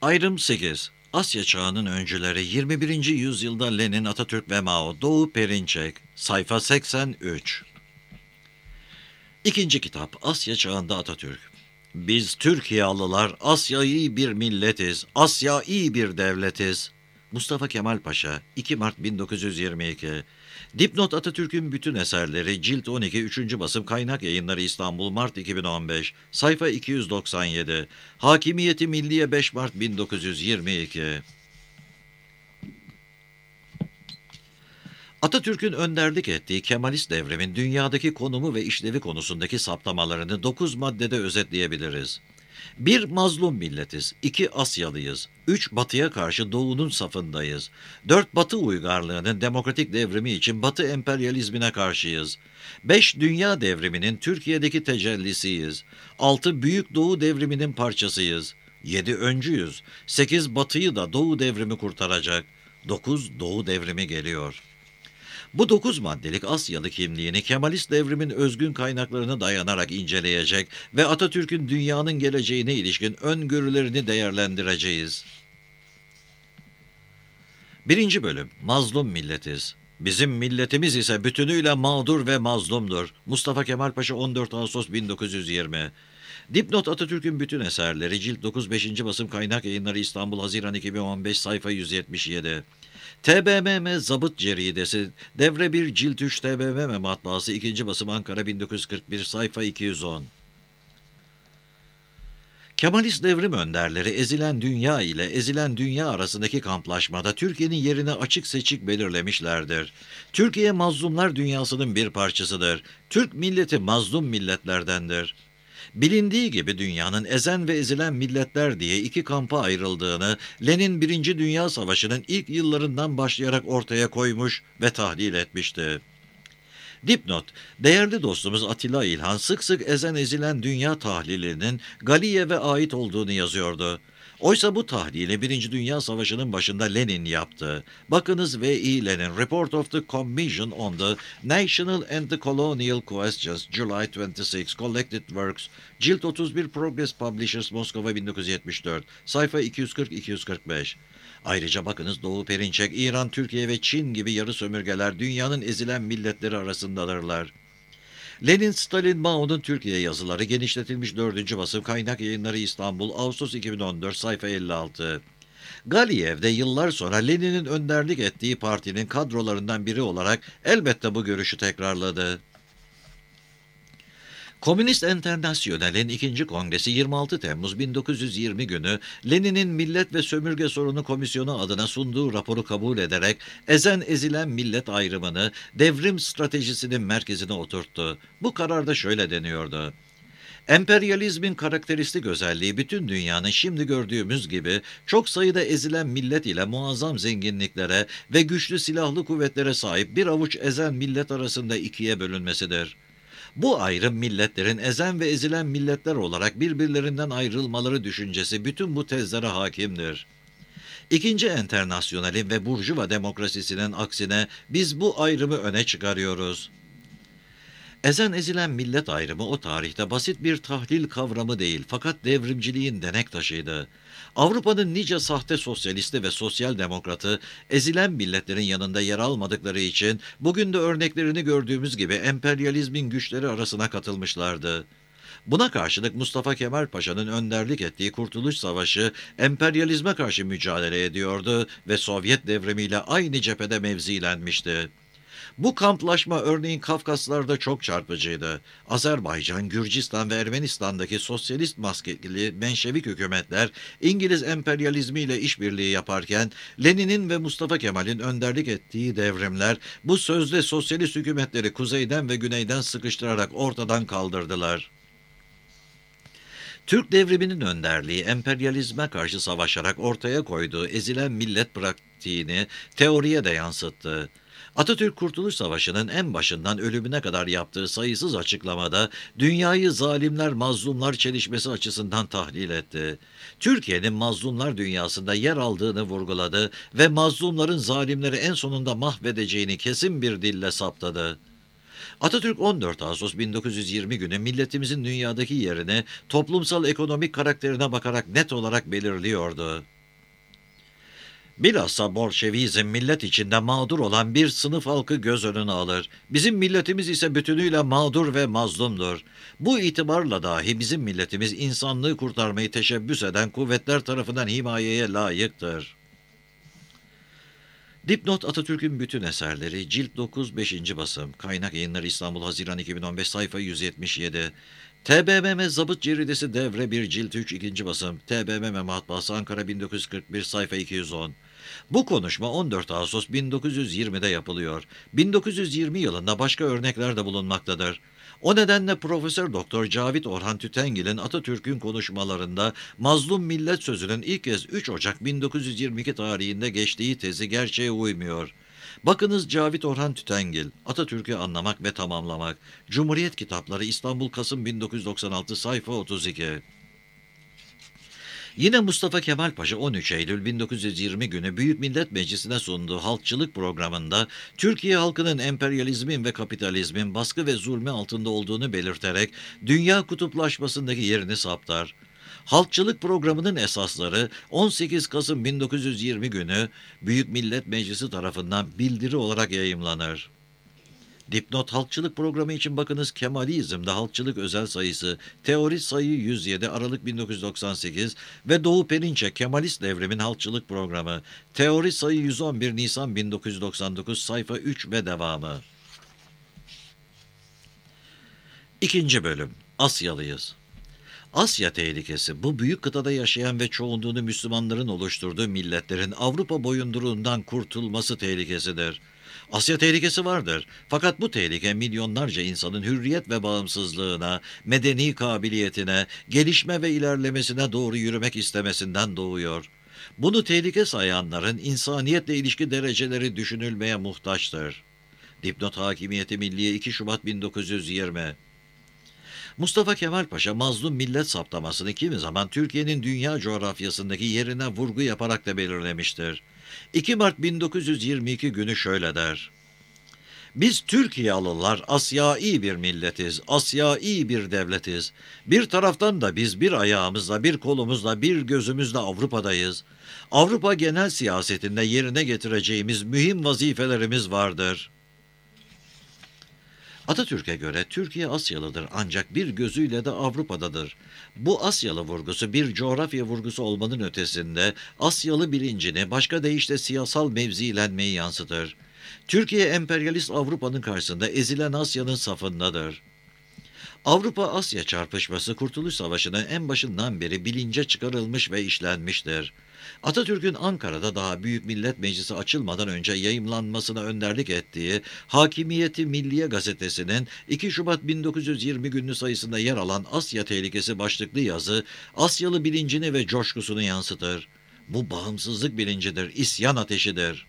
Ayrım 8. Asya çağının öncüleri 21. yüzyılda Lenin, Atatürk ve Mao. Doğu Perinçek. Sayfa 83. İkinci kitap. Asya çağında Atatürk. Biz Türkiyalılar Asya'yı bir milletiz, Asya'yı bir devletiz. Mustafa Kemal Paşa, 2 Mart 1922. Dipnot: Atatürk'ün bütün eserleri, Cilt 12, 3. basım, Kaynak Yayınları, İstanbul, Mart 2015, sayfa 297. Hakimiyeti Milliye, 5 Mart 1922. Atatürk'ün önderlik ettiği Kemalist devrimin dünyadaki konumu ve işlevi konusundaki saptamalarını 9 maddede özetleyebiliriz. 1. Mazlum milletiz. 2. Asyalıyız. 3. Batıya karşı Doğu'nun safındayız. 4. Batı uygarlığının demokratik devrimi için Batı emperyalizmine karşıyız. 5. Dünya devriminin Türkiye'deki tecellisiyiz. 6. Büyük Doğu devriminin parçasıyız. 7. Öncüyüz. 8. Batı'yı da Doğu devrimi kurtaracak. 9. Doğu devrimi geliyor. Bu 9 maddelik Asyalı kimliğini Kemalist devrimin özgün kaynaklarına dayanarak inceleyecek ve Atatürk'ün dünyanın geleceğine ilişkin öngörülerini değerlendireceğiz. 1. bölüm. Mazlum milletiz. Bizim milletimiz ise bütünüyle mağdur ve mazlumdur. Mustafa Kemal Paşa, 14 Ağustos 1920. Dipnot: Atatürk'ün bütün eserleri, Cilt 9, 5. basım, Kaynak Yayınları, İstanbul, Haziran 2015, sayfa 177. TBMM Zabıt Ceridesi, Devre 1, Cilt 3, TBMM Matbaası, 2. basım, Ankara 1941, sayfa 210. Kemalist devrim önderleri ezilen dünya ile ezilen dünya arasındaki kamplaşmada Türkiye'nin yerini açık seçik belirlemişlerdir. Türkiye mazlumlar dünyasının bir parçasıdır. Türk milleti mazlum milletlerdendir. Bilindiği gibi dünyanın ezen ve ezilen milletler diye iki kampa ayrıldığını Lenin 1. Dünya Savaşı'nın ilk yıllarından başlayarak ortaya koymuş ve tahlil etmişti. Dipnot: Değerli dostumuz Atilla İlhan sık sık ezen ezilen dünya tahlilinin Galiyev'e ait olduğunu yazıyordu. Oysa bu tahlili 1. Dünya Savaşı'nın başında Lenin yaptı. Bakınız V.E. Lenin, Report of the Commission on the National and the Colonial Questions, July 26, Collected Works, Cilt 31, Progress Publishers, Moskova 1974, sayfa 240-245. Ayrıca bakınız Doğu Perinçek, İran, Türkiye ve Çin gibi yarı sömürgeler dünyanın ezilen milletleri arasındadırlar. Lenin, Stalin, Mao'nun Türkiye yazıları, genişletilmiş 4. basım, Kaynak Yayınları, İstanbul, Ağustos 2014, sayfa 56. Galiyev de yıllar sonra Lenin'in önderlik ettiği partinin kadrolarından biri olarak elbette bu görüşü tekrarladı. Komünist Enternasyonel'in 2. Kongresi 26 Temmuz 1920 günü Lenin'in Millet ve Sömürge Sorunu Komisyonu adına sunduğu raporu kabul ederek ezen ezilen millet ayrımını devrim stratejisinin merkezine oturttu. Bu kararda şöyle deniyordu: Emperyalizmin karakteristik özelliği bütün dünyanın şimdi gördüğümüz gibi çok sayıda ezilen millet ile muazzam zenginliklere ve güçlü silahlı kuvvetlere sahip bir avuç ezen millet arasında ikiye bölünmesidir. Bu ayrım milletlerin ezen ve ezilen milletler olarak birbirlerinden ayrılmaları düşüncesi bütün bu tezlere hakimdir. İkinci Enternasyonelin ve Burjuva demokrasisinin aksine biz bu ayrımı öne çıkarıyoruz. Ezen ezilen millet ayrımı o tarihte basit bir tahlil kavramı değil fakat devrimciliğin denek taşıydı. Avrupa'nın nice sahte sosyalisti ve sosyal demokratı ezilen milletlerin yanında yer almadıkları için bugün de örneklerini gördüğümüz gibi emperyalizmin güçleri arasına katılmışlardı. Buna karşılık Mustafa Kemal Paşa'nın önderlik ettiği Kurtuluş Savaşı emperyalizme karşı mücadele ediyordu ve Sovyet devrimiyle aynı cephede mevzilenmişti. Bu kamplaşma örneğin Kafkaslar'da çok çarpıcıydı. Azerbaycan, Gürcistan ve Ermenistan'daki sosyalist maskeli Menşevik hükümetler İngiliz emperyalizmiyle işbirliği yaparken Lenin'in ve Mustafa Kemal'in önderlik ettiği devrimler bu sözde sosyalist hükümetleri kuzeyden ve güneyden sıkıştırarak ortadan kaldırdılar. Türk devriminin önderliği emperyalizme karşı savaşarak ortaya koyduğu ezilen millet pratiğini teoriye de yansıttı. Atatürk Kurtuluş Savaşı'nın en başından ölümüne kadar yaptığı sayısız açıklamada dünyayı zalimler mazlumlar çelişmesi açısından tahlil etti. Türkiye'nin mazlumlar dünyasında yer aldığını vurguladı ve mazlumların zalimleri en sonunda mahvedeceğini kesin bir dille saptadı. Atatürk 14 Ağustos 1920 günü milletimizin dünyadaki yerini toplumsal ekonomik karakterine bakarak net olarak belirliyordu. Bilhassa Bolşevizm millet içinde mağdur olan bir sınıf halkı göz önüne alır. Bizim milletimiz ise bütünüyle mağdur ve mazlumdur. Bu itibarla dahi bizim milletimiz insanlığı kurtarmayı teşebbüs eden kuvvetler tarafından himayeye layıktır. Dipnot: Atatürk'ün bütün eserleri, Cilt 9, 5. basım. Kaynak Yayınları, İstanbul, Haziran 2015, sayfa 177. TBMM Zabıt Ceridesi Devre 1, Cilt 3, 2. basım. TBMM Matbaası, Ankara 1941, sayfa 210. Bu konuşma 14 Ağustos 1920'de yapılıyor. 1920 yılında başka örnekler de bulunmaktadır. O nedenle Profesör Doktor Cavit Orhan Tütengil'in Atatürk'ün konuşmalarında mazlum millet sözünün ilk kez 3 Ocak 1922 tarihinde geçtiği tezi gerçeğe uymuyor. Bakınız Cavit Orhan Tütengil, Atatürk'ü anlamak ve tamamlamak. Cumhuriyet Kitapları, İstanbul, Kasım 1996, sayfa 32. Yine Mustafa Kemal Paşa 13 Eylül 1920 günü Büyük Millet Meclisi'ne sunduğu halkçılık programında Türkiye halkının emperyalizmin ve kapitalizmin baskı ve zulmü altında olduğunu belirterek dünya kutuplaşmasındaki yerini saptar. Halkçılık programının esasları 18 Kasım 1920 günü Büyük Millet Meclisi tarafından bildiri olarak yayımlanır. Dipnot: Halkçılık programı için bakınız Kemalizm'de halkçılık özel sayısı, teori sayı 107, Aralık 1998 ve Doğu Perinçek Kemalist Devrimin halkçılık programı, teori sayı 111, Nisan 1999, sayfa 3 ve devamı. İkinci bölüm. Asyalıyız. Asya tehlikesi, bu büyük kıtada yaşayan ve çoğunluğunu Müslümanların oluşturduğu milletlerin Avrupa boyunduruğundan kurtulması tehlikesidir. Asya tehlikesi vardır. Fakat bu tehlike milyonlarca insanın hürriyet ve bağımsızlığına, medeni kabiliyetine, gelişme ve ilerlemesine doğru yürümek istemesinden doğuyor. Bunu tehlike sayanların insaniyetle ilişki dereceleri düşünülmeye muhtaçtır. Dipnot: Hakimiyeti Milliye, 2 Şubat 1920. Mustafa Kemal Paşa mazlum millet saptamasını kimi zaman Türkiye'nin dünya coğrafyasındaki yerine vurgu yaparak da belirlemiştir. 2 Mart 1922 günü şöyle der: Biz Türkiyalılar Asyai bir milletiz, Asyai bir devletiz. Bir taraftan da biz bir ayağımızla, bir kolumuzla, bir gözümüzle Avrupa'dayız. Avrupa genel siyasetinde yerine getireceğimiz mühim vazifelerimiz vardır. Atatürk'e göre Türkiye Asyalıdır ancak bir gözüyle de Avrupa'dadır. Bu Asyalı vurgusu bir coğrafya vurgusu olmanın ötesinde Asyalı bilincini, başka deyişle siyasal mevzilenmeyi yansıtır. Türkiye emperyalist Avrupa'nın karşısında ezilen Asya'nın safındadır. Avrupa-Asya çarpışması Kurtuluş Savaşı'nın en başından beri bilince çıkarılmış ve işlenmiştir. Atatürk'ün Ankara'da daha Büyük Millet Meclisi açılmadan önce yayımlanmasına önderlik ettiği Hakimiyeti Milliye gazetesinin 2 Şubat 1920 günlü sayısında yer alan Asya Tehlikesi başlıklı yazı, Asyalı bilincini ve coşkusunu yansıtır. Bu bağımsızlık bilincidir, isyan ateşidir.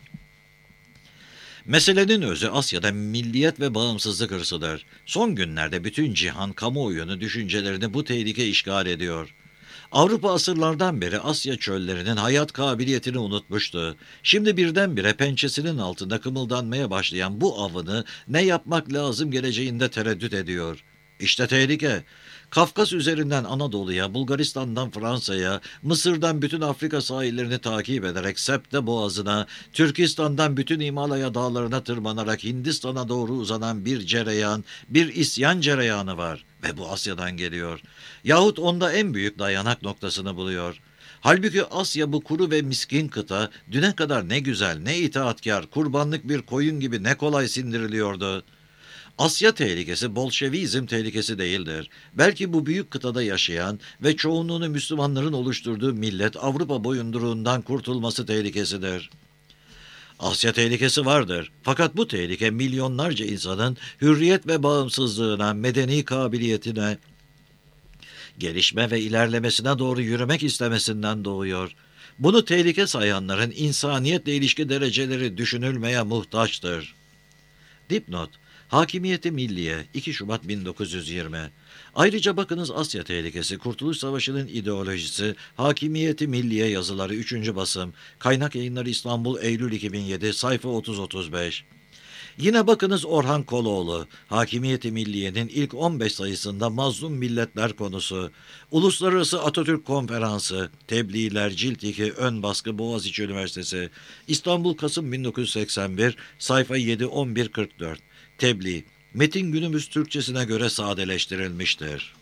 Meselenin özü Asya'da milliyet ve bağımsızlık hırsıdır. Son günlerde bütün cihan kamuoyunu, düşüncelerini bu tehlike işgal ediyor. Avrupa asırlardan beri Asya çöllerinin hayat kabiliyetini unutmuştu. Şimdi birdenbire pençesinin altında kımıldanmaya başlayan bu avını ne yapmak lazım geleceğinde tereddüt ediyor. İşte tehlike. Kafkas üzerinden Anadolu'ya, Bulgaristan'dan Fransa'ya, Mısır'dan bütün Afrika sahillerini takip ederek Septe Boğazı'na, Türkistan'dan bütün Himalaya dağlarına tırmanarak Hindistan'a doğru uzanan bir cereyan, bir isyan cereyanı var ve bu Asya'dan geliyor. Yahut onda en büyük dayanak noktasını buluyor. Halbuki Asya bu kuru ve miskin kıta düne kadar ne güzel, ne itaatkar, kurbanlık bir koyun gibi ne kolay sindiriliyordu. Asya tehlikesi Bolşevizm tehlikesi değildir. Belki bu büyük kıtada yaşayan ve çoğunluğunu Müslümanların oluşturduğu millet Avrupa boyunduruğundan kurtulması tehlikesidir. Asya tehlikesi vardır. Fakat bu tehlike milyonlarca insanın hürriyet ve bağımsızlığına, medeni kabiliyetine, gelişme ve ilerlemesine doğru yürümek istemesinden doğuyor. Bunu tehlike sayanların insaniyetle ilişki dereceleri düşünülmeye muhtaçtır. Dipnot: Hakimiyeti Milliye, 2 Şubat 1920. Ayrıca bakınız Asya Tehlikesi, Kurtuluş Savaşı'nın ideolojisi, Hakimiyeti Milliye yazıları 3. basım, Kaynak Yayınları İstanbul, Eylül 2007, sayfa 30-35. Yine bakınız Orhan Koloğlu, Hakimiyeti Milliye'nin ilk 15 sayısında mazlum milletler konusu, Uluslararası Atatürk Konferansı, Tebliğler Cilt 2 Ön Baskı Boğaziçi Üniversitesi, İstanbul Kasım 1981, sayfa 7-11-44, Tebliğ, metin günümüz Türkçesine göre sadeleştirilmiştir.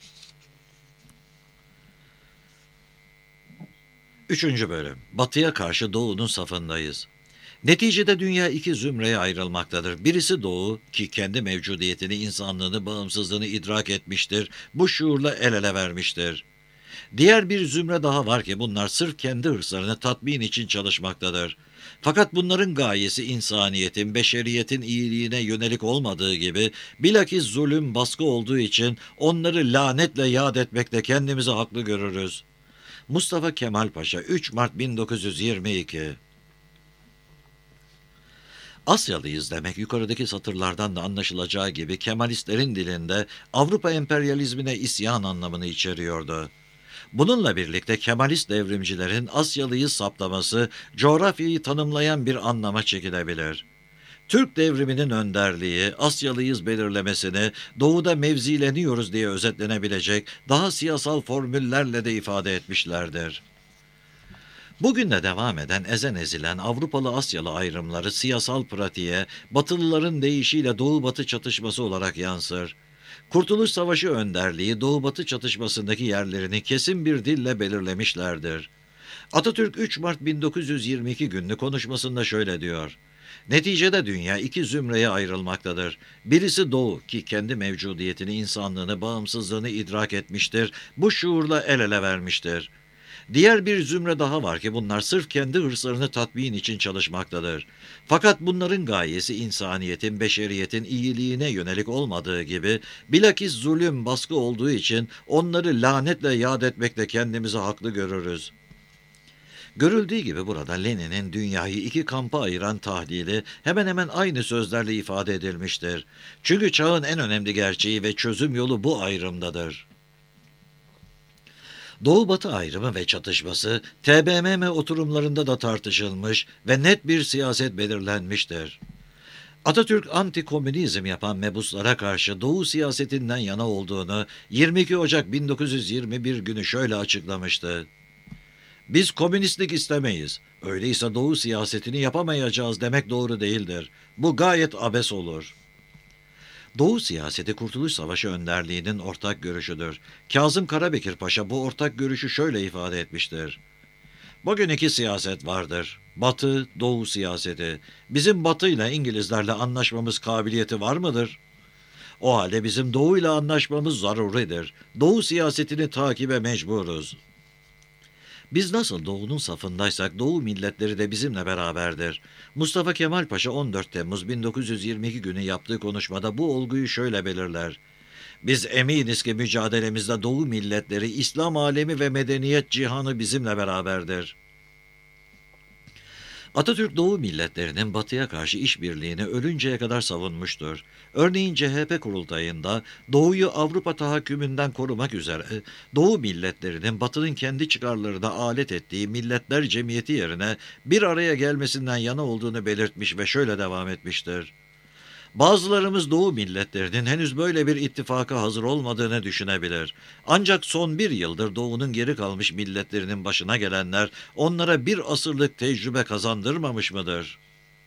3. Bölüm, Batı'ya karşı Doğu'nun safındayız. Neticede dünya iki zümreye ayrılmaktadır. Birisi Doğu ki kendi mevcudiyetini, insanlığını, bağımsızlığını idrak etmiştir, bu şuurla el ele vermiştir. Diğer bir zümre daha var ki bunlar sırf kendi hırslarını tatmin için çalışmaktadır. Fakat bunların gayesi insaniyetin, beşeriyetin iyiliğine yönelik olmadığı gibi bilakis zulüm, baskı olduğu için onları lanetle yad etmekte kendimizi haklı görürüz. Mustafa Kemal Paşa, 3 Mart 1922. Asyalıyız demek yukarıdaki satırlardan da anlaşılacağı gibi Kemalistlerin dilinde Avrupa emperyalizmine isyan anlamını içeriyordu. Bununla birlikte Kemalist devrimcilerin Asyalıyız saptaması coğrafyayı tanımlayan bir anlama çekilebilir. Türk devriminin önderliği, Asyalıyız belirlemesini doğuda mevzileniyoruz diye özetlenebilecek daha siyasal formüllerle de ifade etmişlerdir. Bugün de devam eden ezen ezilen Avrupalı-Asyalı ayrımları siyasal pratiğe, Batılıların deyişiyle Doğu-Batı çatışması olarak yansır. Kurtuluş Savaşı önderliği Doğu-Batı çatışmasındaki yerlerini kesin bir dille belirlemişlerdir. Atatürk 3 Mart 1922 günlü konuşmasında şöyle diyor: "Neticede dünya iki zümreye ayrılmaktadır. Birisi Doğu ki kendi mevcudiyetini, insanlığını, bağımsızlığını idrak etmiştir, bu şuurla el ele vermiştir. Diğer bir zümre daha var ki bunlar sırf kendi hırslarını tatmin için çalışmaktadır. Fakat bunların gayesi insaniyetin, beşeriyetin iyiliğine yönelik olmadığı gibi bilakis zulüm, baskı olduğu için onları lanetle yad etmekte kendimizi haklı görürüz." Görüldüğü gibi burada Lenin'in dünyayı iki kampa ayıran tahlili hemen hemen aynı sözlerle ifade edilmiştir. Çünkü çağın en önemli gerçeği ve çözüm yolu bu ayrımdadır. Doğu-Batı ayrımı ve çatışması TBMM oturumlarında da tartışılmış ve net bir siyaset belirlenmiştir. Atatürk anti-komünizm yapan mebuslara karşı Doğu siyasetinden yana olduğunu 22 Ocak 1921 günü şöyle açıklamıştı: "Biz komünistlik istemeyiz. Öyleyse Doğu siyasetini yapamayacağız demek doğru değildir. Bu gayet abes olur." Doğu siyaseti Kurtuluş Savaşı önderliğinin ortak görüşüdür. Kazım Karabekir Paşa bu ortak görüşü şöyle ifade etmiştir: "Bugün iki siyaset vardır. Batı, Doğu siyaseti. Bizim Batı ile İngilizlerle anlaşmamız kabiliyeti var mıdır? O halde bizim Doğu ile anlaşmamız zaruridir. Doğu siyasetini takibe mecburuz. Biz nasıl Doğu'nun safındaysak Doğu milletleri de bizimle beraberdir." Mustafa Kemal Paşa 14 Temmuz 1922 günü yaptığı konuşmada bu olguyu şöyle belirler: "Biz eminiz ki mücadelemizde Doğu milletleri, İslam alemi ve medeniyet cihanı bizimle beraberdir." Atatürk Doğu milletlerinin Batı'ya karşı işbirliğini ölünceye kadar savunmuştur. Örneğin CHP kurultayında Doğu'yu Avrupa tahakkümünden korumak üzere Doğu milletlerinin Batı'nın kendi çıkarlarına alet ettiği milletler cemiyeti yerine bir araya gelmesinden yana olduğunu belirtmiş ve şöyle devam etmiştir: "Bazılarımız Doğu milletlerinin henüz böyle bir ittifaka hazır olmadığını düşünebilir. Ancak son bir yıldır Doğu'nun geri kalmış milletlerinin başına gelenler onlara bir asırlık tecrübe kazandırmamış mıdır?"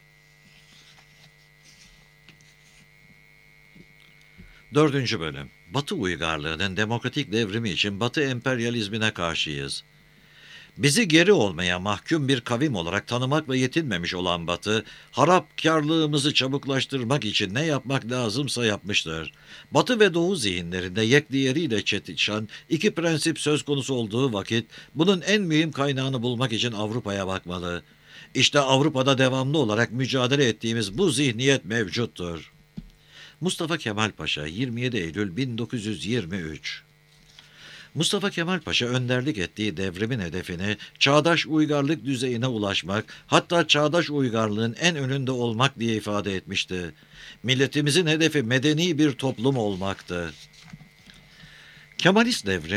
4. Bölüm, Batı uygarlığının demokratik devrimi için Batı emperyalizmine karşıyız. Bizi geri olmaya mahkum bir kavim olarak tanımakla yetinmemiş olan Batı, harapkarlığımızı çabuklaştırmak için ne yapmak lazımsa yapmıştır. Batı ve Doğu zihinlerinde yekdiğeriyle çatışan iki prensip söz konusu olduğu vakit, bunun en mühim kaynağını bulmak için Avrupa'ya bakmalı. İşte Avrupa'da devamlı olarak mücadele ettiğimiz bu zihniyet mevcuttur. Mustafa Kemal Paşa, 27 Eylül 1923. Mustafa Kemal Paşa önderlik ettiği devrimin hedefini çağdaş uygarlık düzeyine ulaşmak, hatta çağdaş uygarlığın en önünde olmak diye ifade etmişti. Milletimizin hedefi medeni bir toplum olmaktı. Kemalist devrim,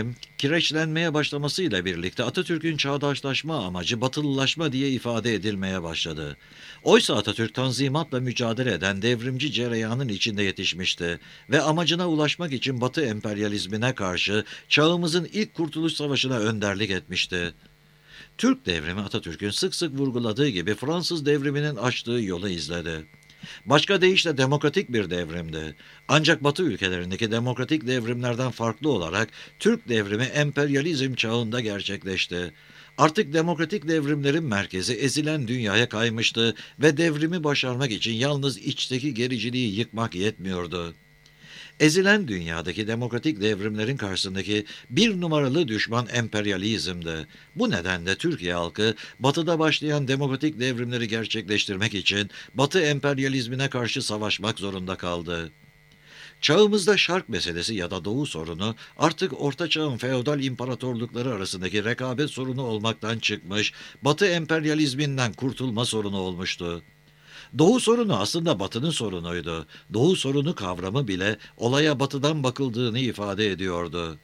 kireçlenmeye başlamasıyla birlikte Atatürk'ün çağdaşlaşma amacı batılılaşma diye ifade edilmeye başladı. Oysa Atatürk tanzimatla mücadele eden devrimci cereyanın içinde yetişmişti ve amacına ulaşmak için Batı emperyalizmine karşı çağımızın ilk Kurtuluş Savaşı'na önderlik etmişti. Türk devrimi Atatürk'ün sık sık vurguladığı gibi Fransız devriminin açtığı yolu izledi. Başka deyişle demokratik bir devrimdi. Ancak Batı ülkelerindeki demokratik devrimlerden farklı olarak Türk devrimi emperyalizm çağında gerçekleşti. Artık demokratik devrimlerin merkezi ezilen dünyaya kaymıştı ve devrimi başarmak için yalnız içteki gericiliği yıkmak yetmiyordu. Ezilen dünyadaki demokratik devrimlerin karşısındaki bir numaralı düşman emperyalizmdi. Bu nedenle Türkiye halkı Batı'da başlayan demokratik devrimleri gerçekleştirmek için Batı emperyalizmine karşı savaşmak zorunda kaldı. Çağımızda Şark meselesi ya da Doğu sorunu artık Orta Çağ'ın feodal imparatorlukları arasındaki rekabet sorunu olmaktan çıkmış, Batı emperyalizminden kurtulma sorunu olmuştu. Doğu sorunu aslında Batı'nın sorunuydu. Doğu sorunu kavramı bile olaya Batı'dan bakıldığını ifade ediyordu.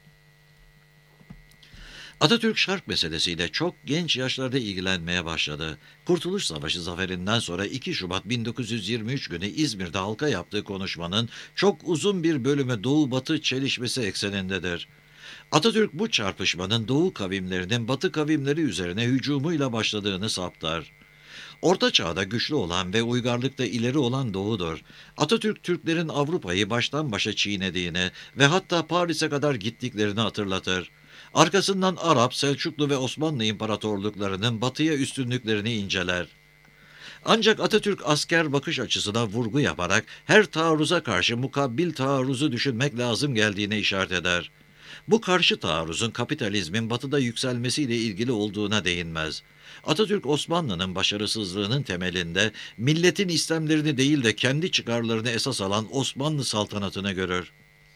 Atatürk Şark meselesiyle çok genç yaşlarda ilgilenmeye başladı. Kurtuluş Savaşı zaferinden sonra 2 Şubat 1923 günü İzmir'de halka yaptığı konuşmanın çok uzun bir bölümü Doğu-Batı çelişmesi eksenindedir. Atatürk bu çarpışmanın Doğu kavimlerinin Batı kavimleri üzerine hücumuyla başladığını saptar. Orta Çağ'da güçlü olan ve uygarlıkta ileri olan Doğu'dur. Atatürk, Türklerin Avrupa'yı baştan başa çiğnediğini ve hatta Paris'e kadar gittiklerini hatırlatır. Arkasından Arap, Selçuklu ve Osmanlı imparatorluklarının batıya üstünlüklerini inceler. Ancak Atatürk asker bakış açısına vurgu yaparak her taarruza karşı mukabbil taarruzu düşünmek lazım geldiğine işaret eder. Bu karşı taarruzun kapitalizmin batıda yükselmesiyle ilgili olduğuna değinmez. Atatürk Osmanlı'nın başarısızlığının temelinde milletin istemlerini değil de kendi çıkarlarını esas alan Osmanlı saltanatını görür.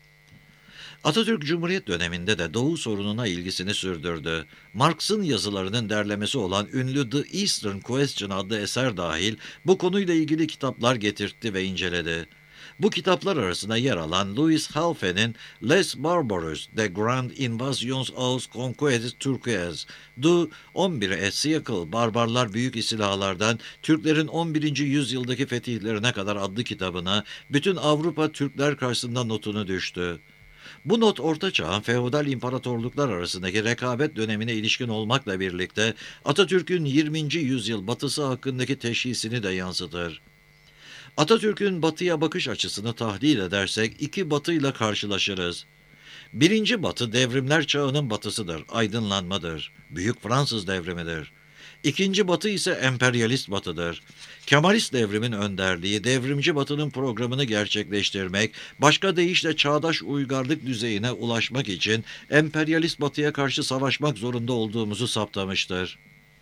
Atatürk Cumhuriyet döneminde de Doğu sorununa ilgisini sürdürdü. Marx'ın yazılarının derlemesi olan ünlü The Eastern Question adlı eser dahil bu konuyla ilgili kitaplar getirtti ve inceledi. Bu kitaplar arasında yer alan Louis Halfe'nin Les Barbares de Grand Invasions aux Conquêtes Turquoise, Du 11. Siècle, Barbarlar Büyük İstilalardan Türklerin 11. yüzyıldaki fetihlerine kadar adlı kitabına bütün Avrupa Türkler karşısında notunu düştü. Bu not Orta Çağ'ın feodal imparatorluklar arasındaki rekabet dönemine ilişkin olmakla birlikte Atatürk'ün 20. yüzyıl batısı hakkındaki teşhisini de yansıtır. Atatürk'ün batıya bakış açısını tahlil edersek iki batıyla karşılaşırız. Birinci batı devrimler çağının batısıdır, aydınlanmadır, Büyük Fransız devrimidir. İkinci batı ise emperyalist batıdır. Kemalist devrimin önderliği, devrimci batının programını gerçekleştirmek, başka deyişle çağdaş uygarlık düzeyine ulaşmak için emperyalist batıya karşı savaşmak zorunda olduğumuzu saptamıştır.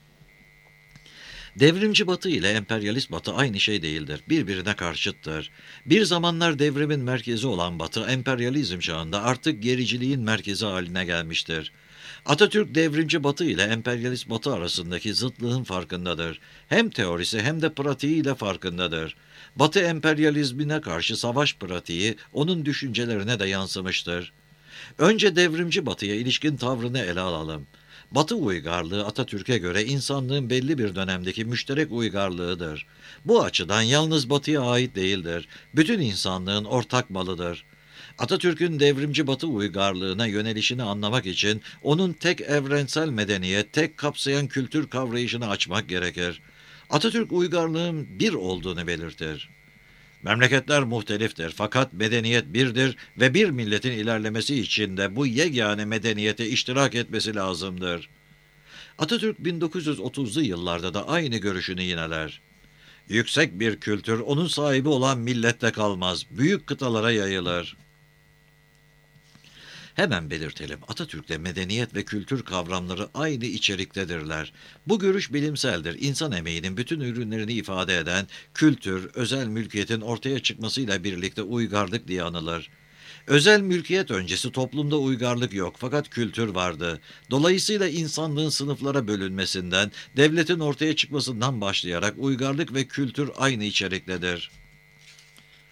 Devrimci Batı ile emperyalist Batı aynı şey değildir. Birbirine karşıttır. Bir zamanlar devrimin merkezi olan Batı, emperyalizm çağında artık gericiliğin merkezi haline gelmiştir. Atatürk devrimci Batı ile emperyalist Batı arasındaki zıtlığın farkındadır. Hem teorisi hem de pratiğiyle farkındadır. Batı emperyalizmine karşı savaş pratiği onun düşüncelerine de yansımıştır. Önce devrimci Batı'ya ilişkin tavrını ele alalım. Batı uygarlığı Atatürk'e göre insanlığın belli bir dönemdeki müşterek uygarlığıdır. Bu açıdan yalnız Batı'ya ait değildir. Bütün insanlığın ortak malıdır. Atatürk'ün devrimci Batı uygarlığına yönelişini anlamak için onun tek evrensel medeniyet, tek kapsayan kültür kavrayışını açmak gerekir. Atatürk uygarlığın bir olduğunu belirtir. Memleketler muhteliftir fakat medeniyet birdir ve bir milletin ilerlemesi için de bu yegane medeniyete iştirak etmesi lazımdır. Atatürk 1930'lu yıllarda da aynı görüşünü yineler. Yüksek bir kültür onun sahibi olan millette kalmaz, büyük kıtalara yayılır. Hemen belirtelim, Atatürk'te medeniyet ve kültür kavramları aynı içeriktedirler. Bu görüş bilimseldir. İnsan emeğinin bütün ürünlerini ifade eden kültür, özel mülkiyetin ortaya çıkmasıyla birlikte uygarlık diye anılır. Özel mülkiyet öncesi toplumda uygarlık yok fakat kültür vardı. Dolayısıyla insanlığın sınıflara bölünmesinden, devletin ortaya çıkmasından başlayarak uygarlık ve kültür aynı içeriktedir.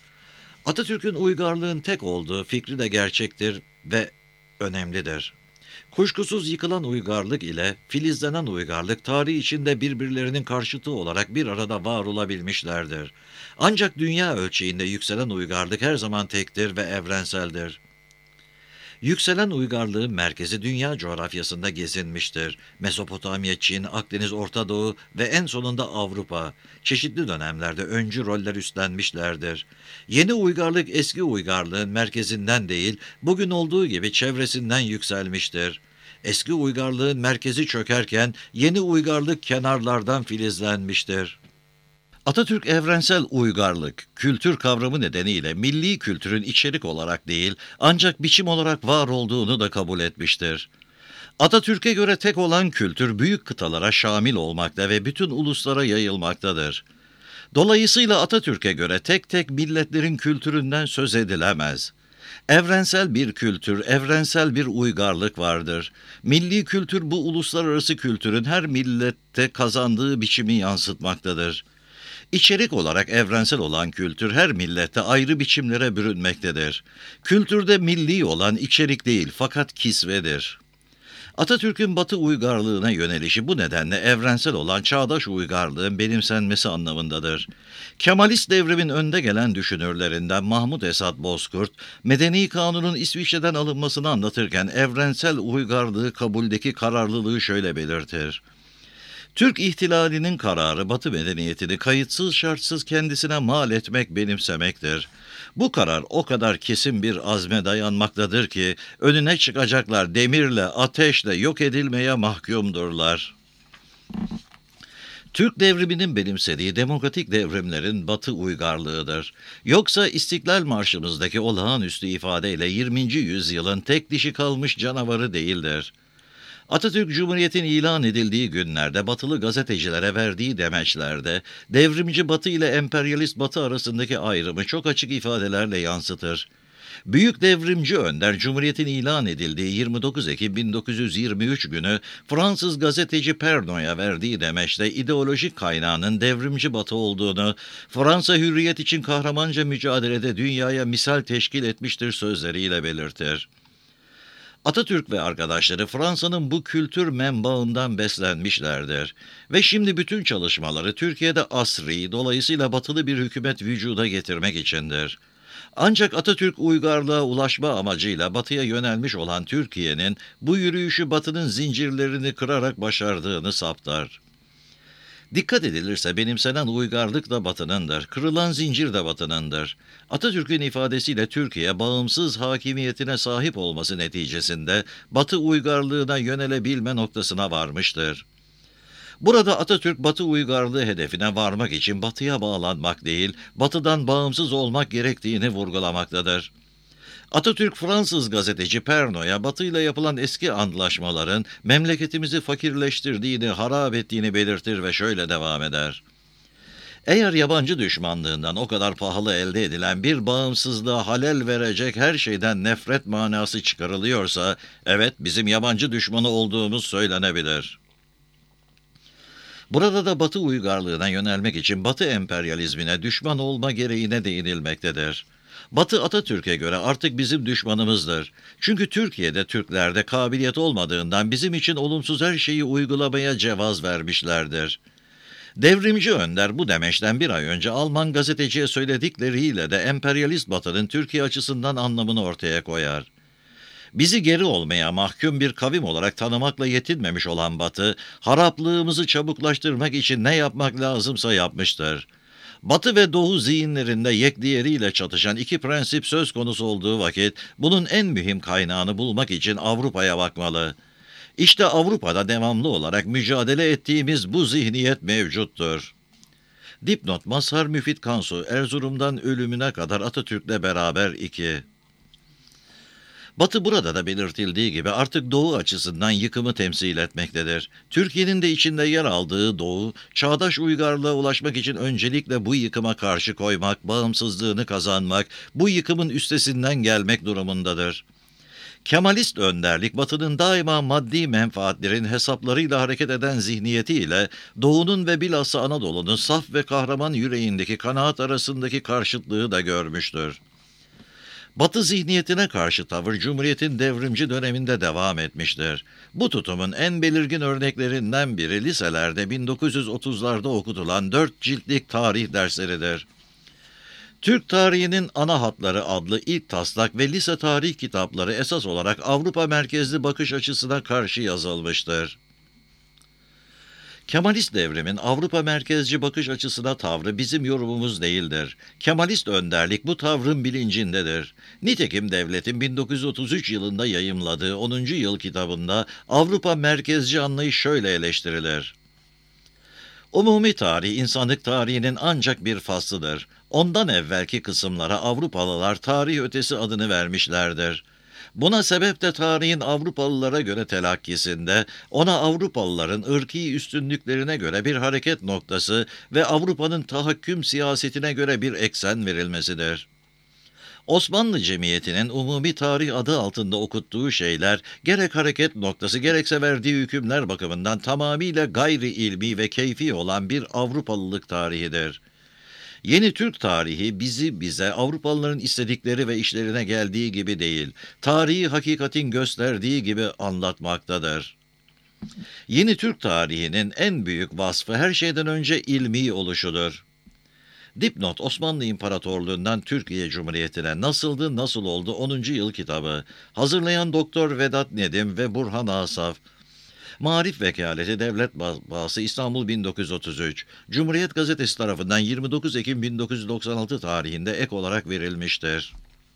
Atatürk'ün uygarlığın tek olduğu fikri de gerçektir ve önemlidir. Kuşkusuz yıkılan uygarlık ile filizlenen uygarlık tarih içinde birbirlerinin karşıtı olarak bir arada var olabilmişlerdir. Ancak dünya ölçeğinde yükselen uygarlık her zaman tektir ve evrenseldir. Yükselen uygarlığın merkezi dünya coğrafyasında gezinmiştir. Mezopotamya, Çin, Akdeniz, Orta Doğu ve en sonunda Avrupa çeşitli dönemlerde öncü roller üstlenmişlerdir. Yeni uygarlık eski uygarlığın merkezinden değil, bugün olduğu gibi çevresinden yükselmiştir. Eski uygarlığın merkezi çökerken yeni uygarlık kenarlardan filizlenmiştir. Atatürk evrensel uygarlık, kültür kavramı nedeniyle milli kültürün içerik olarak değil, ancak biçim olarak var olduğunu da kabul etmiştir. Atatürk'e göre tek olan kültür büyük kıtalara şamil olmakta ve bütün uluslara yayılmaktadır. Dolayısıyla Atatürk'e göre tek tek milletlerin kültüründen söz edilemez. Evrensel bir kültür, evrensel bir uygarlık vardır. Milli kültür bu uluslararası kültürün her millette kazandığı biçimi yansıtmaktadır. İçerik olarak evrensel olan kültür her millette ayrı biçimlere bürünmektedir. Kültürde milli olan içerik değil fakat kisvedir. Atatürk'ün Batı uygarlığına yönelişi bu nedenle evrensel olan çağdaş uygarlığın benimsenmesi anlamındadır. Kemalist devrimin önde gelen düşünürlerinden Mahmut Esat Bozkurt, Medeni Kanun'un İsviçre'den alınmasını anlatırken evrensel uygarlığı kabuldeki kararlılığı şöyle belirtir. Türk ihtilalinin kararı Batı medeniyetini kayıtsız şartsız kendisine mal etmek, benimsemektir. Bu karar o kadar kesin bir azme dayanmaktadır ki önüne çıkacaklar demirle, ateşle yok edilmeye mahkumdurlar. Türk devriminin benimsediği demokratik devrimlerin Batı uygarlığıdır. Yoksa İstiklal Marşımızdaki olağanüstü ifadeyle 20. yüzyılın tek dişi kalmış canavarı değildir. Atatürk Cumhuriyet'in ilan edildiği günlerde batılı gazetecilere verdiği demeçlerde devrimci Batı ile emperyalist Batı arasındaki ayrımı çok açık ifadelerle yansıtır. Büyük devrimci önder Cumhuriyet'in ilan edildiği 29 Ekim 1923 günü Fransız gazeteci Perno'ya verdiği demeçte ideolojik kaynağının devrimci Batı olduğunu, Fransa hürriyet için kahramanca mücadelede dünyaya misal teşkil etmiştir sözleriyle belirtir. Atatürk ve arkadaşları Fransa'nın bu kültür menbaından beslenmişlerdir ve şimdi bütün çalışmaları Türkiye'de asri, dolayısıyla batılı bir hükümet vücuda getirmek içindir. Ancak Atatürk uygarlığa ulaşma amacıyla batıya yönelmiş olan Türkiye'nin bu yürüyüşü batının zincirlerini kırarak başardığını saptar. Dikkat edilirse benimsenen uygarlık da batınındır, kırılan zincir de batınındır. Atatürk'ün ifadesiyle Türkiye bağımsız hakimiyetine sahip olması neticesinde batı uygarlığına yönelebilme noktasına varmıştır. Burada Atatürk batı uygarlığı hedefine varmak için batıya bağlanmak değil, batıdan bağımsız olmak gerektiğini vurgulamaktadır. Atatürk Fransız gazeteci Perno'ya batıyla yapılan eski antlaşmaların memleketimizi fakirleştirdiğini, harap ettiğini belirtir ve şöyle devam eder. Eğer yabancı düşmanlığından o kadar pahalı elde edilen bir bağımsızlığa halel verecek her şeyden nefret manası çıkarılıyorsa, evet bizim yabancı düşmanı olduğumuz söylenebilir. Burada da Batı uygarlığına yönelmek için Batı emperyalizmine düşman olma gereğine değinilmektedir. Batı Atatürk'e göre artık bizim düşmanımızdır. Çünkü Türkiye'de Türklerde kabiliyet olmadığından bizim için olumsuz her şeyi uygulamaya cevaz vermişlerdir. Devrimci önder bu demeçten bir ay önce Alman gazeteciye söyledikleriyle de emperyalist Batı'nın Türkiye açısından anlamını ortaya koyar. Bizi geri olmaya mahkum bir kavim olarak tanımakla yetinmemiş olan Batı, haraplığımızı çabuklaştırmak için ne yapmak lazımsa yapmıştır. Batı ve Doğu zihinlerinde yekdiğeriyle çatışan iki prensip söz konusu olduğu vakit, bunun en mühim kaynağını bulmak için Avrupa'ya bakmalı. İşte Avrupa'da devamlı olarak mücadele ettiğimiz bu zihniyet mevcuttur. Dipnot Mazhar Müfit Kansu, Erzurum'dan ölümüne kadar Atatürk'le beraber 2. Batı burada da belirtildiği gibi artık Doğu açısından yıkımı temsil etmektedir. Türkiye'nin de içinde yer aldığı Doğu, çağdaş uygarlığa ulaşmak için öncelikle bu yıkıma karşı koymak, bağımsızlığını kazanmak, bu yıkımın üstesinden gelmek durumundadır. Kemalist önderlik, Batı'nın daima maddi menfaatlerin hesaplarıyla hareket eden zihniyetiyle Doğu'nun ve bilhassa Anadolu'nun saf ve kahraman yüreğindeki kanaat arasındaki karşıtlığı da görmüştür. Batı zihniyetine karşı tavır Cumhuriyet'in devrimci döneminde devam etmiştir. Bu tutumun en belirgin örneklerinden biri liselerde 1930'larda okutulan 4 ciltlik tarih dersleridir. Türk Tarihinin Ana Hatları adlı ilk taslak ve lise tarih kitapları esas olarak Avrupa merkezli bakış açısına karşı yazılmıştır. Kemalist devrimin Avrupa merkezci bakış açısına tavrı bizim yorumumuz değildir. Kemalist önderlik bu tavrın bilincindedir. Nitekim devletin 1933 yılında yayımladığı 10. yıl kitabında Avrupa merkezci anlayış şöyle eleştirilir. Umumi tarih, insanlık tarihinin ancak bir faslıdır. Ondan evvelki kısımlara Avrupalılar tarih ötesi adını vermişlerdir. Buna sebep de tarihin Avrupalılara göre telakkisinde, ona Avrupalıların ırkî üstünlüklerine göre bir hareket noktası ve Avrupa'nın tahakküm siyasetine göre bir eksen verilmesidir. Osmanlı Cemiyeti'nin umumi tarih adı altında okuttuğu şeyler, gerek hareket noktası gerekse verdiği hükümler bakımından tamamıyla gayri ilmi ve keyfi olan bir Avrupalılık tarihidir. Yeni Türk tarihi bize Avrupalıların istedikleri ve işlerine geldiği gibi değil, tarihi hakikatin gösterdiği gibi anlatmaktadır. Yeni Türk tarihinin en büyük vasfı her şeyden önce ilmi oluşudur. Dipnot Osmanlı İmparatorluğundan Türkiye Cumhuriyeti'ne nasıldı nasıl oldu 10. yıl kitabı. Hazırlayan Doktor Vedat Nedim ve Burhan Asaf. Marif Vekaleti Devlet Matbaası İstanbul 1933. Cumhuriyet Gazetesi tarafından 29 Ekim 1996 tarihinde ek olarak verilmiştir.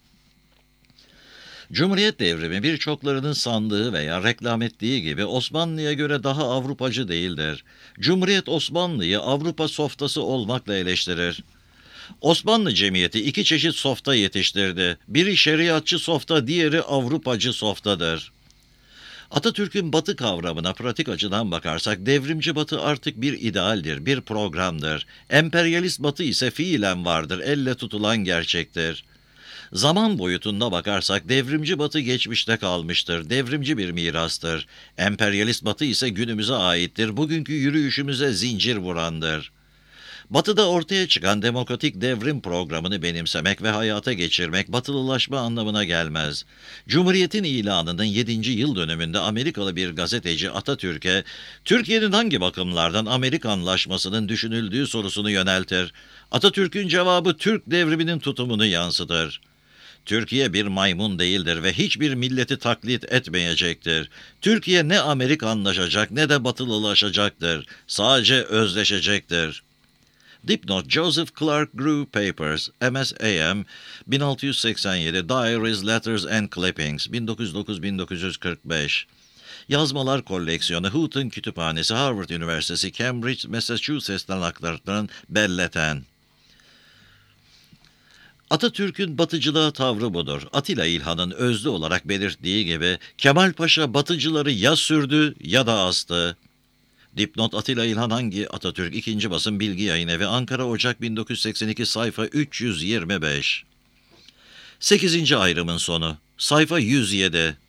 Cumhuriyet devrimi birçoklarının sandığı veya reklam ettiği gibi Osmanlı'ya göre daha Avrupacı değildir. Cumhuriyet Osmanlı'yı Avrupa softası olmakla eleştirir. Osmanlı Cemiyeti iki çeşit softa yetiştirdi. Biri şeriatçı softa, diğeri Avrupacı softadır. Atatürk'ün Batı kavramına pratik açıdan bakarsak devrimci Batı artık bir idealdir, bir programdır. Emperyalist Batı ise fiilen vardır, elle tutulan gerçektir. Zaman boyutunda bakarsak devrimci Batı geçmişte kalmıştır, devrimci bir mirastır. Emperyalist Batı ise günümüze aittir, bugünkü yürüyüşümüze zincir vurandır. Batı'da ortaya çıkan demokratik devrim programını benimsemek ve hayata geçirmek batılılaşma anlamına gelmez. Cumhuriyet'in ilanının 7. yıl dönümünde Amerikalı bir gazeteci Atatürk'e, Türkiye'nin hangi bakımlardan Amerikanlaşmasının düşünüldüğü sorusunu yöneltir. Atatürk'ün cevabı Türk devriminin tutumunu yansıtır. Türkiye bir maymun değildir ve hiçbir milleti taklit etmeyecektir. Türkiye ne Amerikanlaşacak ne de batılılaşacaktır. Sadece özleşecektir. Dipnot Joseph Clark Grew Papers, MS-AM, 1687, Diaries, Letters and Clippings, 1909-1945. Yazmalar koleksiyonu Houghton Kütüphanesi, Harvard Üniversitesi, Cambridge, Massachusetts'ten aktarılan belleten. Atatürk'ün batıcılığa tavrı budur. Atilla İlhan'ın özlü olarak belirttiği gibi Kemal Paşa batıcıları ya sürdü ya da astı. Dipnot Atilla İlhan Hangi Atatürk 2. basın Bilgi Yayınevi Ankara Ocak 1982 sayfa 325. 8. ayrımın sonu sayfa 107.